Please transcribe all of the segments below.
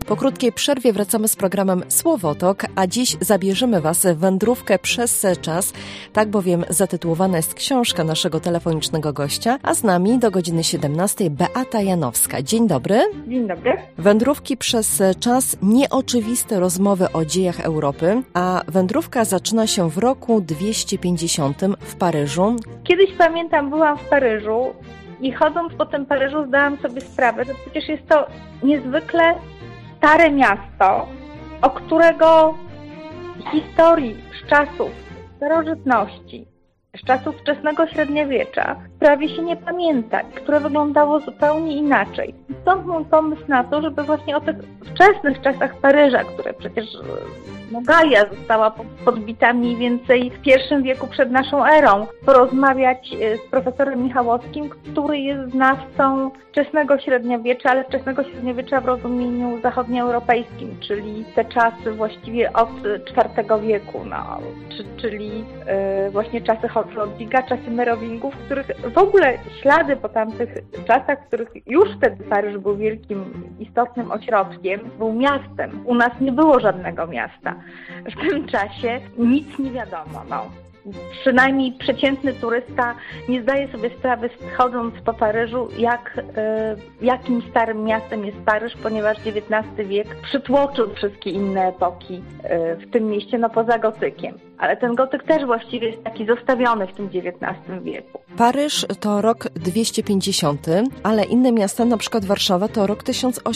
Po krótkiej przerwie wracamy z programem Słowotok, a dziś zabierzemy Was w wędrówkę przez czas. Tak bowiem zatytułowana jest książka naszego telefonicznego gościa, a z nami do godziny 17 Beata Janowska. Dzień dobry. Dzień dobry. Wędrówki przez czas, nieoczywiste rozmowy o dziejach Europy, a wędrówka zaczyna się w roku 250 w Paryżu. Kiedyś pamiętam, byłam w Paryżu i chodząc po tym Paryżu zdałam sobie sprawę, że przecież jest to niezwykle stare miasto, o którego historii z czasów starożytności, z czasów wczesnego średniowiecza prawie się nie pamięta, które wyglądało zupełnie inaczej. Stąd mój pomysł na to, żeby właśnie o tych wczesnych czasach Paryża, które przecież Galia została podbita mniej więcej w I wieku przed naszą erą, porozmawiać z profesorem Michałowskim, który jest znawcą wczesnego średniowiecza, ale wczesnego średniowiecza w rozumieniu zachodnioeuropejskim, czyli te czasy właściwie od IV wieku, czyli właśnie czasy Hordwigga, czasy Merowingów, w których w ogóle ślady po tamtych czasach, w których już wtedy Paryż był wielkim, istotnym ośrodkiem, był miastem. U nas nie było żadnego miasta. W tym czasie nic nie wiadomo. Przynajmniej przeciętny turysta nie zdaje sobie sprawy, chodząc po Paryżu, jakim starym miastem jest Paryż, ponieważ XIX wiek przytłoczył wszystkie inne epoki w tym mieście, poza gotykiem. Ale ten gotyk też właściwie jest taki zostawiony w tym XIX wieku. Paryż to rok 250, ale inne miasta, na przykład Warszawa, to rok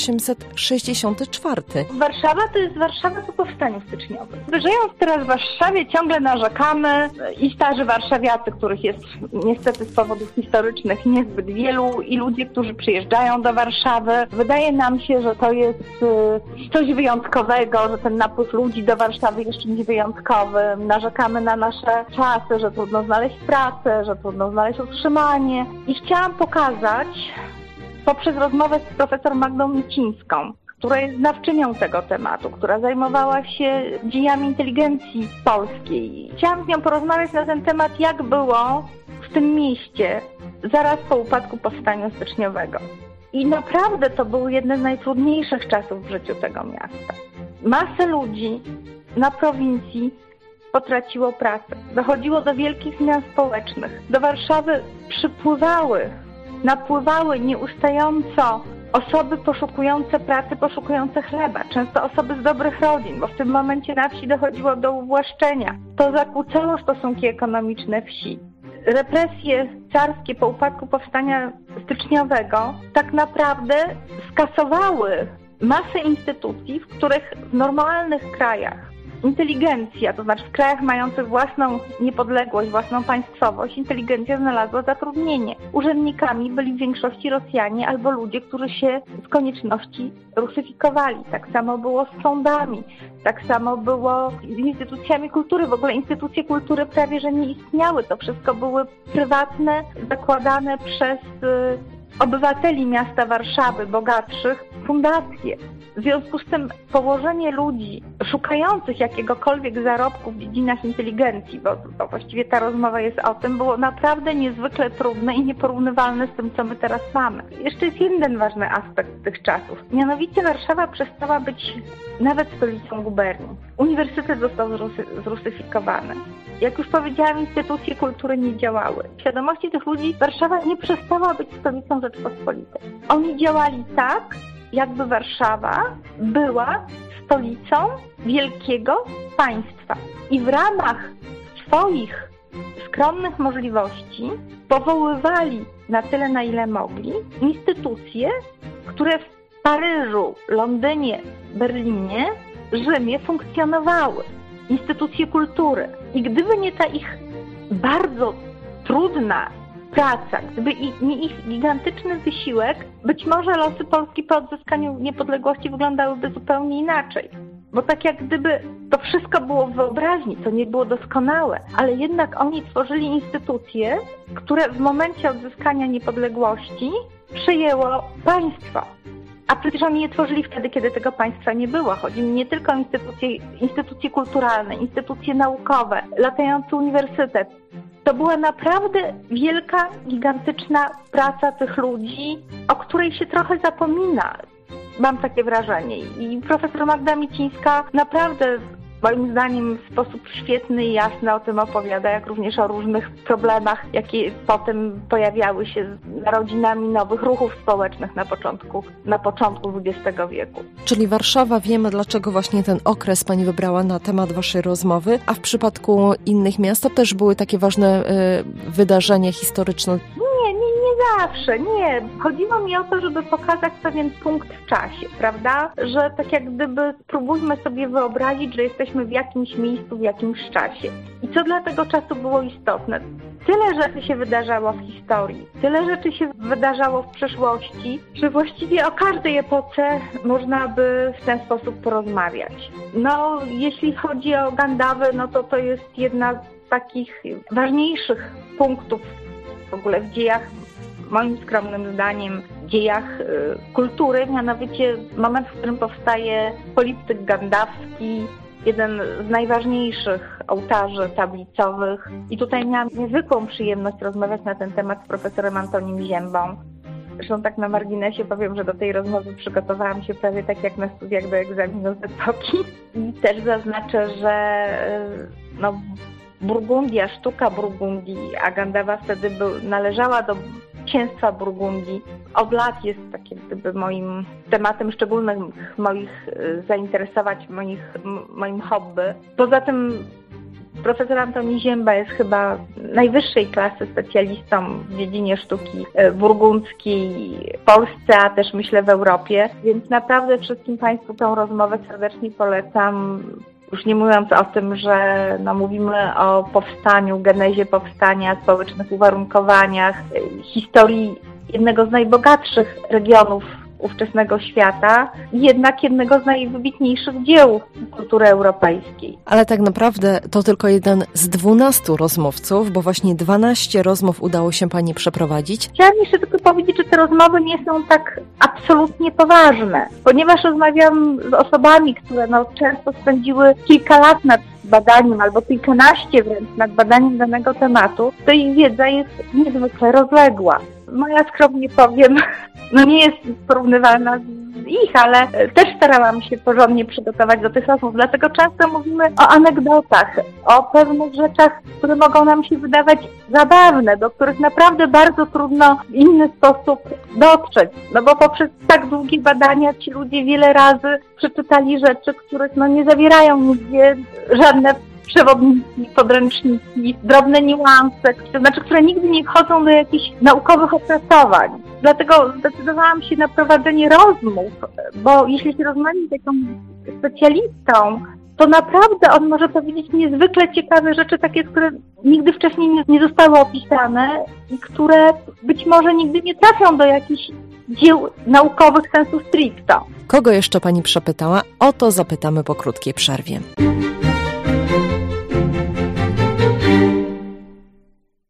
1864. Warszawa to jest Warszawa po powstaniu styczniowym. Żyjąc teraz w Warszawie ciągle narzekamy i starzy warszawiacy, których jest niestety z powodów historycznych niezbyt wielu, i ludzie, którzy przyjeżdżają do Warszawy. Wydaje nam się, że to jest coś wyjątkowego, że ten napływ ludzi do Warszawy jest czymś wyjątkowym. Narzekamy na nasze czasy, że trudno znaleźć pracę, że trudno znaleźć utrzymanie. I chciałam pokazać poprzez rozmowę z profesor Magdą Micińską, która jest znawczynią tego tematu, która zajmowała się dziejami inteligencji polskiej. Chciałam z nią porozmawiać na ten temat, jak było w tym mieście zaraz po upadku powstania styczniowego. I naprawdę to były jedne z najtrudniejszych czasów w życiu tego miasta. Masę ludzi na prowincji potraciło pracę. Dochodziło do wielkich zmian społecznych. Do Warszawy napływały nieustająco osoby poszukujące pracy, poszukujące chleba. Często osoby z dobrych rodzin, bo w tym momencie na wsi dochodziło do uwłaszczenia. To zakłócało stosunki ekonomiczne wsi. Represje carskie po upadku powstania styczniowego tak naprawdę skasowały masę instytucji, w których w normalnych krajach inteligencja, to znaczy w krajach mających własną niepodległość, własną państwowość, inteligencja znalazła zatrudnienie. Urzędnikami byli w większości Rosjanie albo ludzie, którzy się z konieczności rusyfikowali. Tak samo było z sądami, tak samo było z instytucjami kultury. W ogóle instytucje kultury prawie że nie istniały. To wszystko były prywatne, zakładane przez obywateli miasta Warszawy, bogatszych, fundacje. W związku z tym położenie ludzi szukających jakiegokolwiek zarobku w dziedzinach inteligencji, bo właściwie ta rozmowa jest o tym, było naprawdę niezwykle trudne i nieporównywalne z tym, co my teraz mamy. Jeszcze jest jeden ważny aspekt tych czasów. Mianowicie Warszawa przestała być nawet stolicą guberni. Uniwersytet został zrusyfikowany. Jak już powiedziałam, instytucje kultury nie działały. W świadomości tych ludzi Warszawa nie przestała być stolicą Rzeczpospolitej. Oni działali tak, jakby Warszawa była stolicą wielkiego państwa. I w ramach swoich skromnych możliwości powoływali na tyle, na ile mogli, instytucje, które w Paryżu, Londynie, Berlinie, Rzymie funkcjonowały. Instytucje kultury. I gdyby nie ta ich bardzo trudna praca, gdyby nie ich gigantyczny wysiłek, być może losy Polski po odzyskaniu niepodległości wyglądałyby zupełnie inaczej. Bo tak jak gdyby to wszystko było w wyobraźni, to nie było doskonałe, ale jednak oni tworzyli instytucje, które w momencie odzyskania niepodległości przyjęło państwo. A przecież oni je tworzyli wtedy, kiedy tego państwa nie było. Chodzi mi nie tylko o instytucje kulturalne, instytucje naukowe, latający uniwersytet. To była naprawdę wielka, gigantyczna praca tych ludzi, o której się trochę zapomina. mam takie wrażenie. I profesor Magda Micińska naprawdę moim zdaniem w sposób świetny i jasny o tym opowiada, jak również o różnych problemach, jakie potem pojawiały się z narodzinami nowych ruchów społecznych na początku XX wieku. Czyli Warszawa, wiemy dlaczego właśnie ten okres pani wybrała na temat waszej rozmowy, a w przypadku innych miast to też były takie ważne wydarzenia historyczne? Nie zawsze, nie. Chodziło mi o to, żeby pokazać pewien punkt w czasie, prawda? Że tak jak gdyby spróbujmy sobie wyobrazić, że jesteśmy w jakimś miejscu, w jakimś czasie. I co dla tego czasu było istotne? Tyle rzeczy się wydarzało w historii, tyle rzeczy się wydarzało w przeszłości, że właściwie o każdej epoce można by w ten sposób porozmawiać. No, jeśli chodzi o Gandawę, no to jest jedna z takich ważniejszych punktów w ogóle w dziejach, moim skromnym zdaniem, dziejach kultury, mianowicie moment, w którym powstaje poliptyk gandawski, jeden z najważniejszych ołtarzy tablicowych. I tutaj miałam niezwykłą przyjemność rozmawiać na ten temat z profesorem Antonim Ziębą. Zresztą tak na marginesie powiem, że do tej rozmowy przygotowałam się prawie tak jak na studiach do egzaminu z epoki. I też zaznaczę, że Burgundia, sztuka Burgundii, a Gandawa wtedy należała do księstwa Burgundii. Od lat jest takie gdyby moim tematem szczególnych moich zainteresowań, moim hobby. Poza tym profesor Antoni Zięba jest chyba najwyższej klasy specjalistą w dziedzinie sztuki burgundzkiej w Polsce, a też myślę w Europie, więc naprawdę wszystkim Państwu tą rozmowę serdecznie polecam. Już nie mówiąc o tym, że mówimy o powstaniu, genezie powstania, społecznych uwarunkowaniach, historii jednego z najbogatszych regionów ówczesnego świata i jednak jednego z najwybitniejszych dzieł kultury europejskiej. Ale tak naprawdę to tylko jeden z 12 rozmówców, bo właśnie 12 rozmów udało się pani przeprowadzić. Chciałam jeszcze tylko powiedzieć, że te rozmowy nie są tak absolutnie poważne, ponieważ rozmawiam z osobami, które często spędziły kilka lat nad badaniem albo kilkanaście wręcz nad badaniem danego tematu, to ich wiedza jest niezwykle rozległa. Moja, skromnie powiem, nie jest porównywalna z ich, ale też starałam się porządnie przygotować do tych rozmów, dlatego często mówimy o anegdotach, o pewnych rzeczach, które mogą nam się wydawać zabawne, do których naprawdę bardzo trudno w inny sposób dotrzeć, bo poprzez tak długie badania ci ludzie wiele razy przeczytali rzeczy, których nie zawierają nigdzie żadne przewodniki, podręczniki, drobne niuanse, które nigdy nie wchodzą do jakichś naukowych opracowań. Dlatego zdecydowałam się na prowadzenie rozmów, bo jeśli się rozmawia z takim specjalistą, to naprawdę on może powiedzieć niezwykle ciekawe rzeczy, takie, które nigdy wcześniej nie zostały opisane i które być może nigdy nie trafią do jakichś dzieł naukowych sensu stricto. Kogo jeszcze pani przepytała? O to zapytamy po krótkiej przerwie.